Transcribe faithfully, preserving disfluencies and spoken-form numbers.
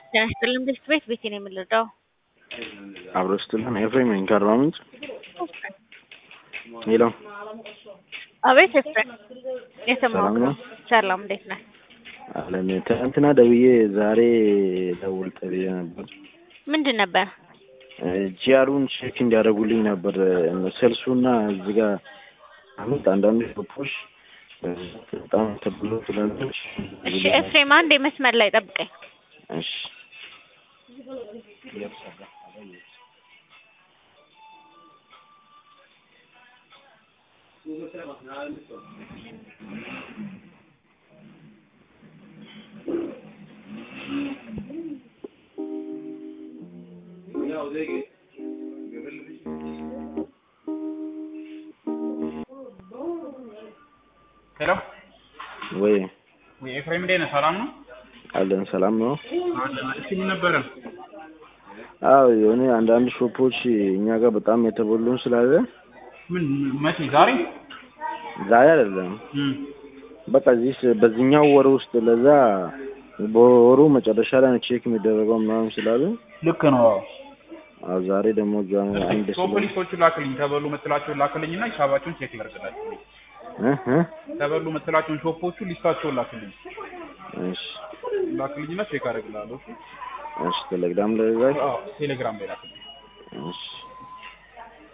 ጤና ይስጥልኝ ብስት ቤት ቤቴ ነው የምልረዳው። አብሮ ስትልን ኤፍሬም ነኝ ከአርባ ምንጭ። ሄሎ አቤት ኤፍሬም የሰማሁህ ሰላም ነው? ሰላም እንዴት ነህ? አለን ትናንትና ደውዬ ዛሬ ደውል ተብዬ ነበር። ምንድን ነበር? ጂአሩን ቼክ እንዲያደርጉልኝ ነበር ሴልሱና እዚህ ጋር አሁን አንዳንድ ሾፖች በጣም ተብሎ ስለነበር። እሺ ኤፍሬም አንዴ መስመር ላይ ጠብቀኝ። እሺ ሄሎ ወይ ወይ ኤፍሬም እንዴት ነህ? ሰላም ነው? አለን ሰላም ነው። እሺ ምን ነበረ? አዎ የሆነ አንዳንድ ሾፖች እኛ ጋር በጣም የተበሉን ስላለ ምን መቼ ዛሬ ዛሬ አይደለም እም በቃ እዚህ በዚህኛው ወር ውስጥ ለዛ በወሩ መጨረሻ ላይ ቼክ የሚደረገው ምናምን ስላለ ልክ ነው። አዎ ዛሬ ደግሞ ጃን አንድ ሶፖሊሶቹ ላክልኝ ተበሉ መጥላቸው ላክልኝና ሂሳባቸውን ቼክ ላድርግላችሁ። እህ እህ ተበሉ መጥላቸውን ሾፖቹ ሊስታቸውን ላክልኝ። እሺ ላክልኝና ቼክ አደርግልሃለሁ። እሺ ቴሌግራም ላይ አዎ ቴሌግራም ላይ ላክልኝ። እሺ